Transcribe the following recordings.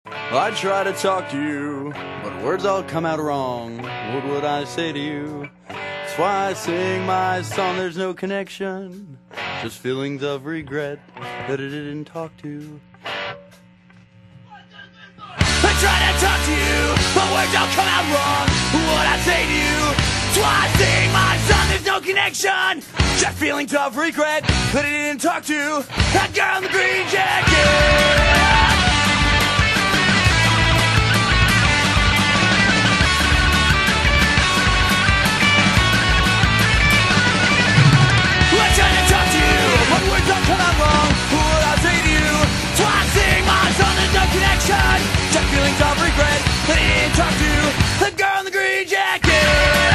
I try to talk to you, but words all come out wrong. What would I say to you? That's why I sing my song. There's no connection, just feelings of regret that I didn't talk to. I try to talk to you, but words all come out wrong. What would I say to you? That's why I sing my song. There's no connection, just feelings of regret that I didn't talk to that girl in the green jacket. Just feelings of regret that he didn't talk to the girl in the green jacket.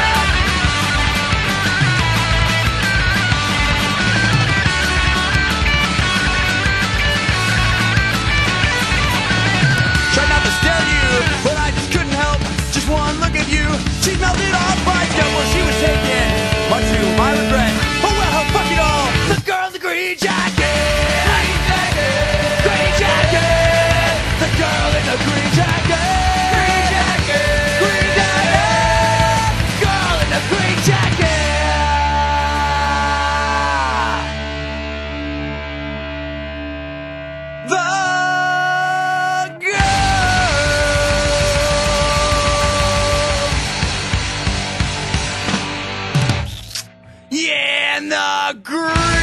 Tried not to stare at you, but I just couldn't help. Just one look at you, she melted off my skin when she was taken, much to my regret. Oh well, fuck it all. The girl in the green jacket. Green jacket. The girl in the green jacket. Green jacket. Green jacket. Girl in the green jacket. The girl. Yeah, in the green.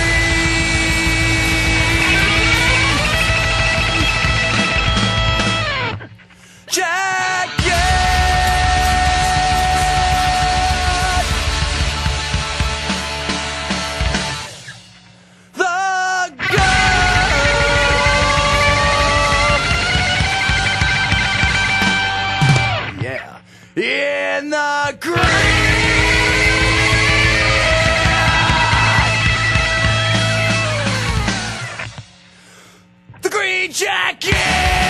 In the green, the green jacket.